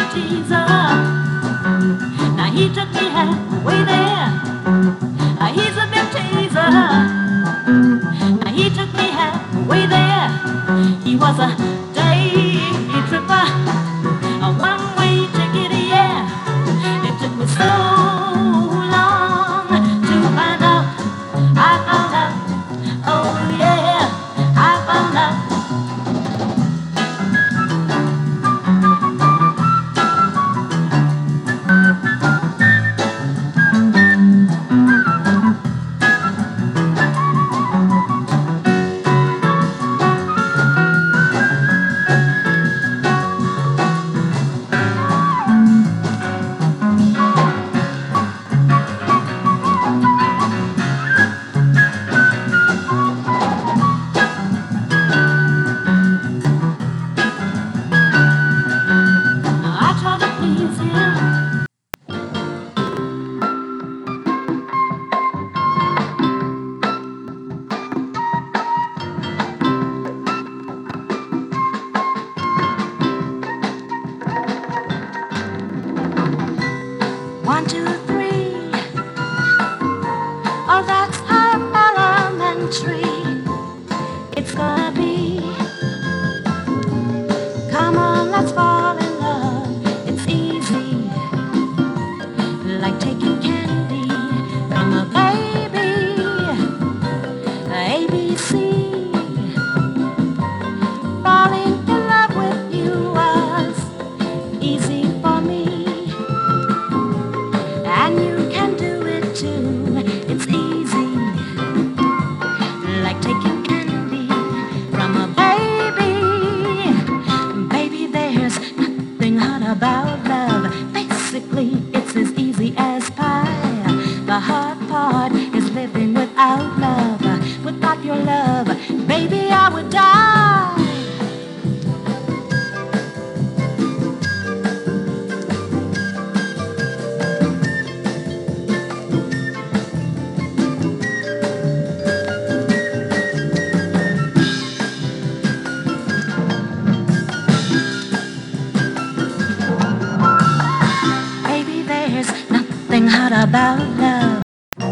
teaser. Now he took me halfway there. He's a big teaser. Now he took me halfway there. He was a day tripper, a one-way ticket, yeah. It took me so long to find out. I found out. Oh yeah, I found out. I tried to please him. One, two, three. Oh, that's how elementary it's gonna be. Come on, let's fall in love. It's easy, like taking candy from a baby. ABC. Falling in love with you was easy for me, and you can do it too. It's easy, like taking candy from a baby. Baby, there's nothing hard about love. Basically, it's as easy as pie. The hard part is living without love. Without your love, baby, I would die. Baby, there's nothing hard about love.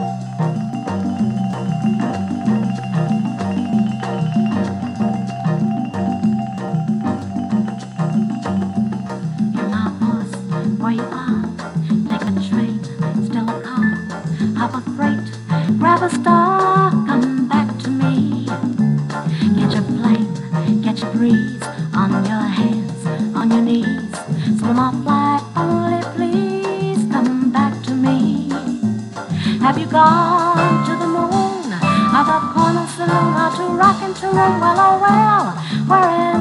You're my horse, where you are. Take a train, still a car. Hop a freight, grab a star, come back to me. Get your plane, get your breeze. On your hands, on your knees. Swim my flag, only please come back to me. Have you gone to the moon? I've a corner saloon, how to rock and to roll. Well, oh well, where is